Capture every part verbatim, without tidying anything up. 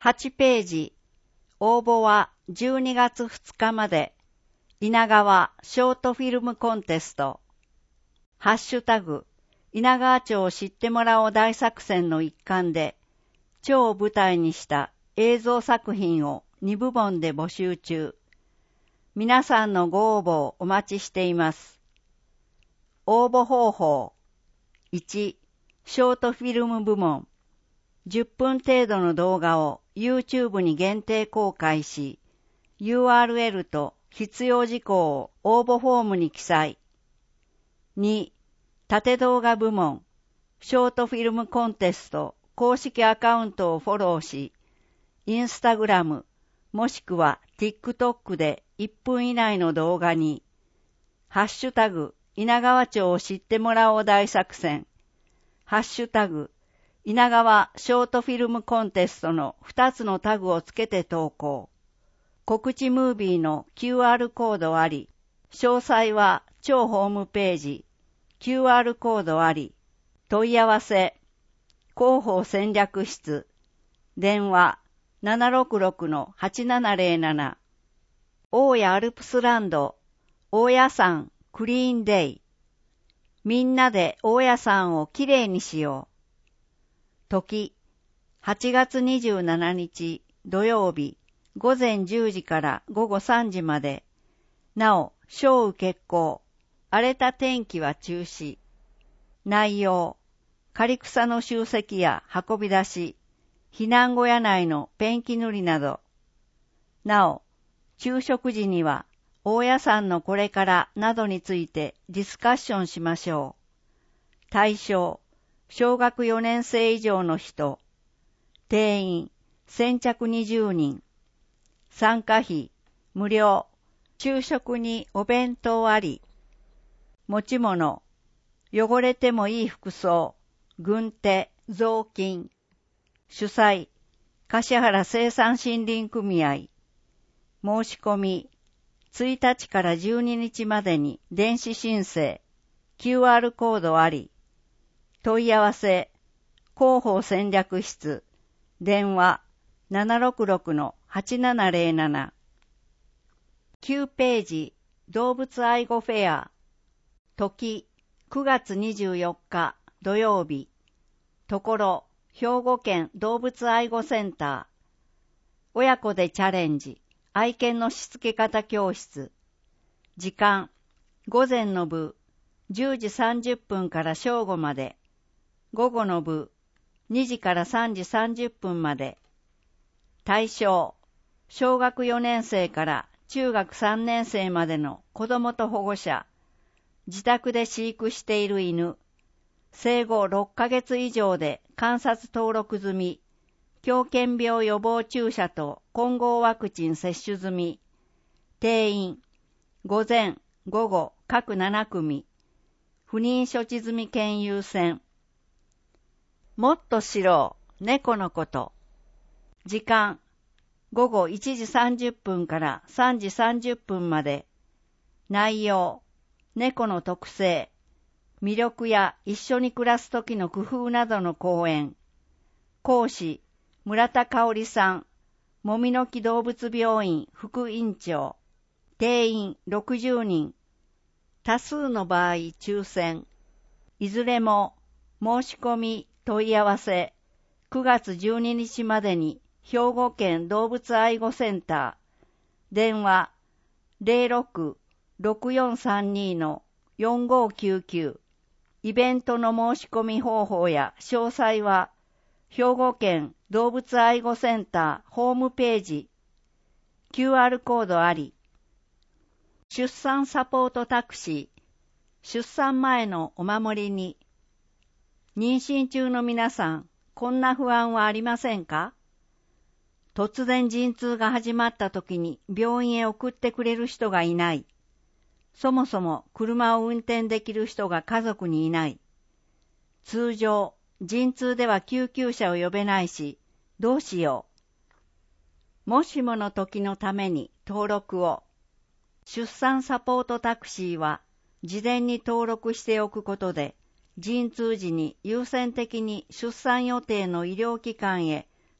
はちページ、応募はじゅうにがつふつかまで、稲川ショートフィルムコンテスト。ハッシュタグ、稲川町を知ってもらおう大作戦の一環で、町を舞台にした映像作品をにぶぼんで募集中。皆さんのご応募をお待ちしています。応募方法。いち、ショートフィルム部門。じゅっぷん程度の動画を YouTube に限定公開し、ユーアールエル と必要事項を応募フォームに記載。に、縦動画部門。ショートフィルムコンテスト公式アカウントをフォローし、インスタグラムもしくは TikTok でいっぷん以内の動画に、ハッシュタグ、稲川町を知ってもらおう大作戦、ハッシュタグ、稲川ショートフィルムコンテストのふたつのタグをつけて投稿。告知ムービーの キューアール コードあり、詳細は町ホームページ、キューアール コードあり、問い合わせ、広報戦略室、電話 ななろくろくのはちななぜろなな、大谷アルプスランド、大谷山クリーンデイ、みんなで大谷山をきれいにしよう。時、はちがつにじゅうしちにち土曜日、午前じゅうじから午後さんじまで。なお、小雨決行、荒れた天気は中止。内容、刈草の集積や運び出し、避難小屋内のペンキ塗りなど。なお、昼食時には、大谷山のこれからなどについてディスカッションしましょう。対象、小学よねん生以上の人。定員、先着にじゅうにん。参加費、無料。昼食にお弁当あり。持ち物、汚れてもいい服装、軍手、雑巾。主催、橿原生産森林組合。申し込み、ついたちからじゅうににちまでに電子申請、キューアール コードあり。問い合わせ、広報戦略室、電話 ななろくろくのはちななぜろなな。きゅうページ、動物愛護フェア。時、くがつにじゅうよっか土曜日。ところ、兵庫県動物愛護センター。親子でチャレンジ、愛犬のしつけ方教室。時間、午前の部、じゅうじさんじゅっぷんから正午まで。午後の部、にじからさんじさんじゅっぷんまで。対象、小学よねん生から中学さんねん生までの子どもと保護者。自宅で飼育している犬。生後ろっかげつ以上で観察登録済み。狂犬病予防注射と混合ワクチン接種済み。定員、午前、午後各ななくみ。不妊処置済み犬優先。もっと知ろう、猫のこと。時間、午後いちじさんじゅっぷんからさんじさんじゅっぷんまで。内容、猫の特性、魅力や一緒に暮らす時の工夫などの講演。講師、村田香織さん、もみの木動物病院副院長。定員ろくじゅうにん。多数の場合抽選。いずれも申し込み問い合わせくがつじゅうににちまでに兵庫県動物愛護センター。電話 ゼロろく ろくよんさんに のよんごきゅうきゅう。イベントの申し込み方法や詳細は兵庫県動物愛護センターホームページ。キューアール コードあり。出産サポートタクシー。出産前のお守りに。妊娠中の皆さん、こんな不安はありませんか？突然陣痛が始まった時に病院へ送ってくれる人がいない。そもそも車を運転できる人が家族にいない。通常、陣痛では救急車を呼べないし、どうしよう。もしもの時のために登録を。出産サポートタクシーは、事前に登録しておくことで、陣痛時に優先的に出産予定の医療機関へ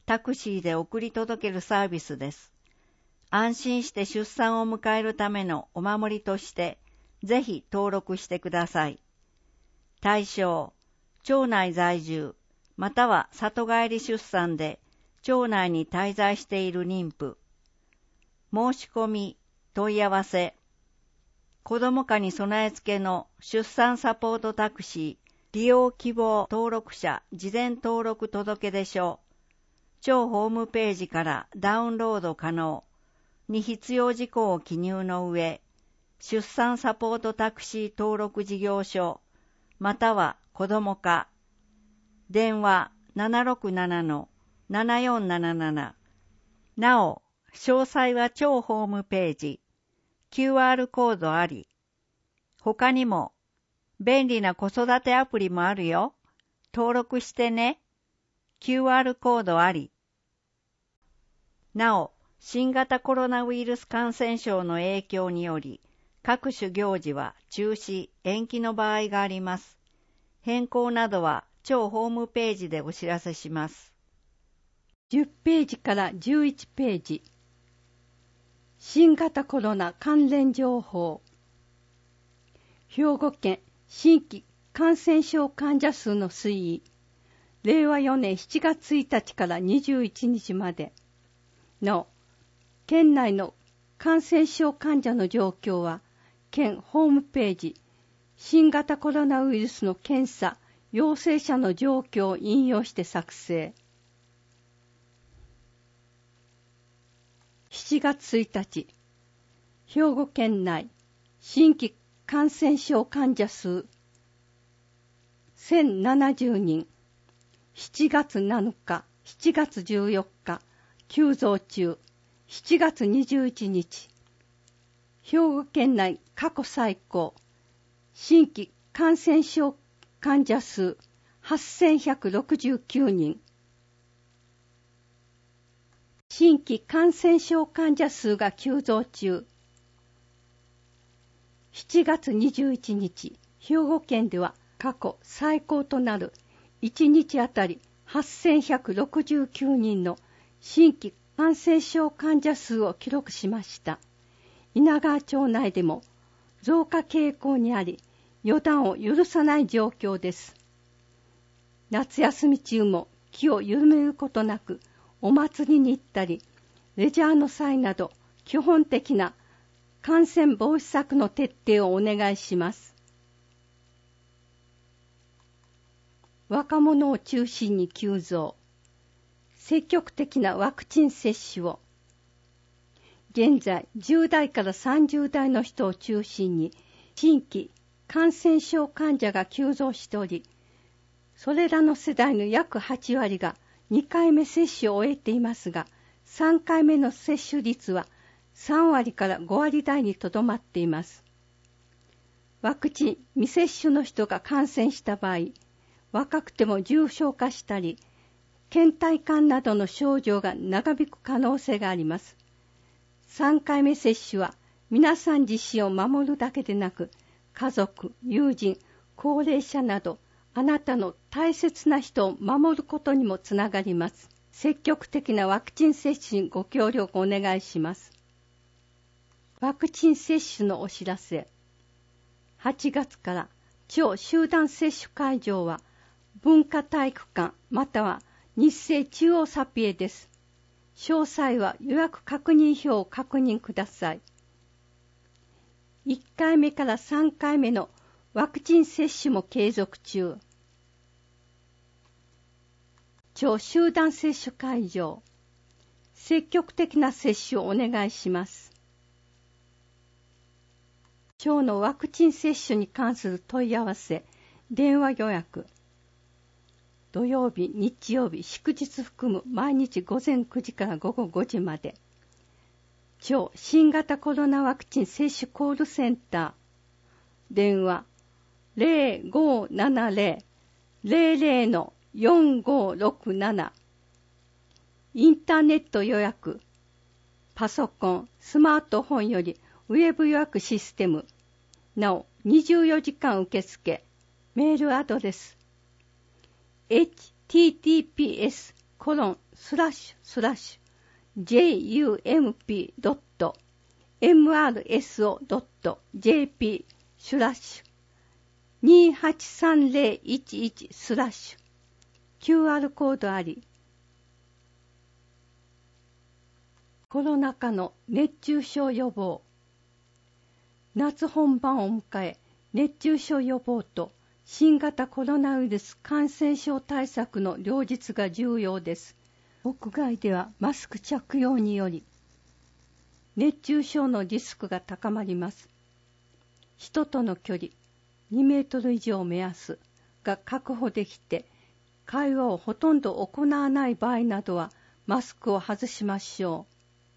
タクシーで送り届けるサービスです。安心して出産を迎えるためのお守りとして、ぜひ登録してください。対象、町内在住、または里帰り出産で町内に滞在している妊婦。申し込み、問い合わせ。子ども科に備え付けの出産サポートタクシー、利用希望登録者事前登録届出書。町ホームページからダウンロード可能に必要事項を記入の上、出産サポートタクシー登録事業所、または子ども科。電話 ななろくななのななよんなななな。なお、詳細は町ホームページ、キューアール コードあり。他にも、便利な子育てアプリもあるよ。登録してね。キューアール コードあり。なお、新型コロナウイルス感染症の影響により、各種行事は中止、延期の場合があります。変更などは町ホームページでお知らせします。 じゅっページからじゅういちページ。新型コロナ関連情報。兵庫県新規感染症患者数の推移。れいわよねんしちがつついたちからにじゅういちにちまでの県内の感染症患者の状況は、県ホームページ、新型コロナウイルスの検査、陽性者の状況を引用して作成。しちがつついたち、兵庫県内新規感染症患者数せんななじゅうにん、しちがつなのか、しちがつじゅうよっか、急増中、しちがつにじゅういちにち、兵庫県内過去最高、新規感染症患者数はっせんひゃくろくじゅうきゅうにん、新規感染症患者数が急増中。しちがつにじゅういちにち、兵庫県では過去最高となるいちにちあたりはっせんひゃくろくじゅうきゅうにんの新規感染症患者数を記録しました。稲川町内でも増加傾向にあり、予断を許さない状況です。夏休み中も気を緩めることなく、お祭りに行ったり、レジャーの際など、基本的な感染防止策の徹底をお願いします。若者を中心に急増。積極的なワクチン接種を。現在、じゅうだいからさんじゅうだいの人を中心に、新規感染症患者が急増しており、それらの世代の約はちわりがにかいめ接種を終えていますが、さんかいめの接種率はさんわりからごわりだいにとどまっています。ワクチン未接種の人が感染した場合、若くても重症化したり、倦怠感などの症状が長引く可能性があります。さんかいめ接種は皆さん自身を守るだけでなく、家族、友人、高齢者など、あなたの大切な人を守ることにもつながります。積極的なワクチン接種にご協力お願いします。ワクチン接種のお知らせ。はちがつから町集団接種会場は文化体育館または日生中央サピエです。詳細は予約確認票を確認ください。いっかいめからさんかいめのワクチン接種も継続中。町集団接種会場。積極的な接種をお願いします。町のワクチン接種に関する問い合わせ、電話予約。土曜日、日曜日、祝日含む毎日ごぜんくじからごごごじまで。町新型コロナワクチン接種コールセンター。電話ゼロごななゼロ ゼロゼロのよんごろくなな。インターネット予約。パソコン、スマートフォンよりウェブ予約システム。なお、にじゅうよじかん受付。メールアドレス。エイチティーティーピーエスコロンスラッシュスラッシュ ジェイユーエムピードットエムアールエスオードットジェーピー スラッシュにはちさんぜろいちいちスラッシュ キューアール コードあり。コロナ禍の熱中症予防。夏本番を迎え、熱中症予防と新型コロナウイルス感染症対策の両立が重要です。屋外ではマスク着用により、熱中症のリスクが高まります。人との距離にメートル以上目安が確保できて、会話をほとんど行わない場合などはマスクを外しましょう。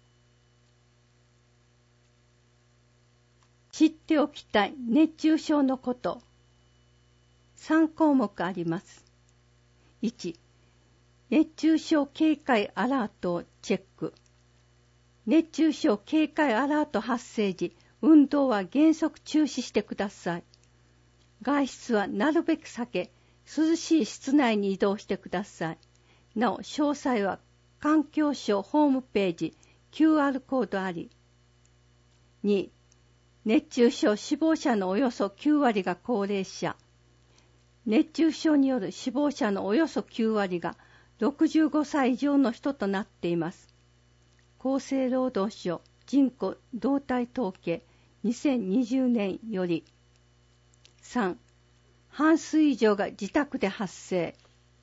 知っておきたい熱中症のこと。さん項目あります。いち、熱中症警戒アラートをチェック。熱中症警戒アラート発生時、運動は原則中止してください。外出はなるべく避け、涼しい室内に移動してください。なお、詳細は環境省ホームページ キューアール コードあり。に、熱中症死亡者のおよそきゅうわりが高齢者。熱中症による死亡者のおよそきゅうわりがろくじゅうごさい以上の人となっています。厚生労働省人口動態統計にせんにじゅうねんより。さん、半数以上が自宅で発生。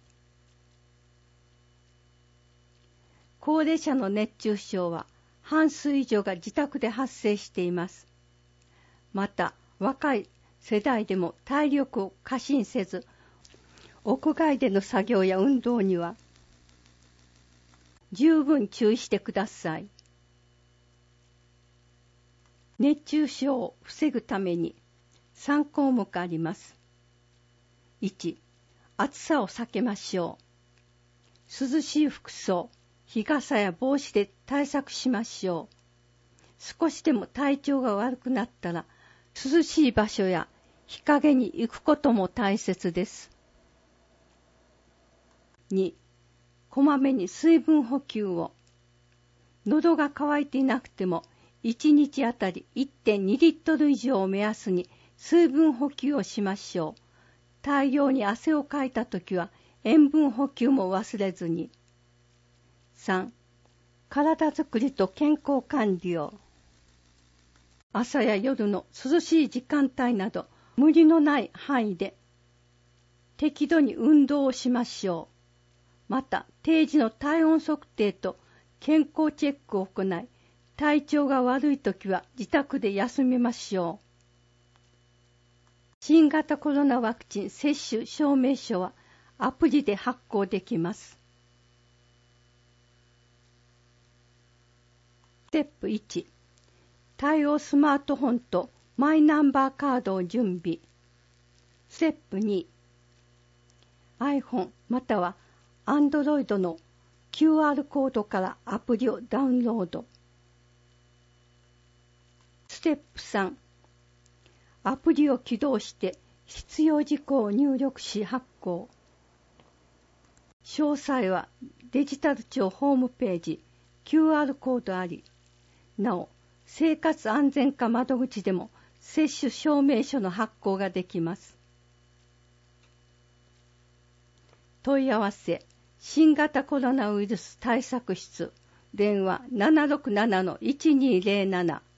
高齢者の熱中症は半数以上が自宅で発生しています。また、若い世代でも体力を過信せず、屋外での作業や運動には十分注意してください。熱中症を防ぐためにさん項目あります。いち、暑さを避けましょう。涼しい服装、日傘や帽子で対策しましょう。少しでも体調が悪くなったら、涼しい場所や日陰に行くことも大切です。に、こまめに水分補給を。喉が渇いていなくても、いちにちあたり いってんにリットル以上を目安に水分補給をしましょう。大量に汗をかいたときは塩分補給も忘れずに。さん、体づくりと健康管理を。朝や夜の涼しい時間帯など無理のない範囲で適度に運動をしましょう。また定時の体温測定と健康チェックを行い、体調が悪いときは自宅で休みましょう。新型コロナワクチン接種証明書はアプリで発行できます。ステップいち、対応スマートフォンとマイナンバーカードを準備。ステップに、iPhone または Android の キューアール コードからアプリをダウンロード。ステップさん、アプリを起動して必要事項を入力し発行。詳細はデジタル庁ホームページ キューアール コードあり。なお、生活安全課窓口でも接種証明書の発行ができます。問い合わせ、新型コロナウイルス対策室、電話 ななろくななのいちにーぜろなな